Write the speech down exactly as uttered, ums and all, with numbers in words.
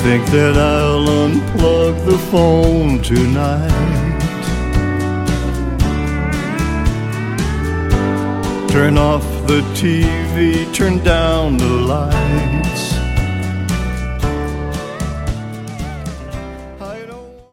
think that I'll unplug the phone tonight. Turn off the T V, turn down the light.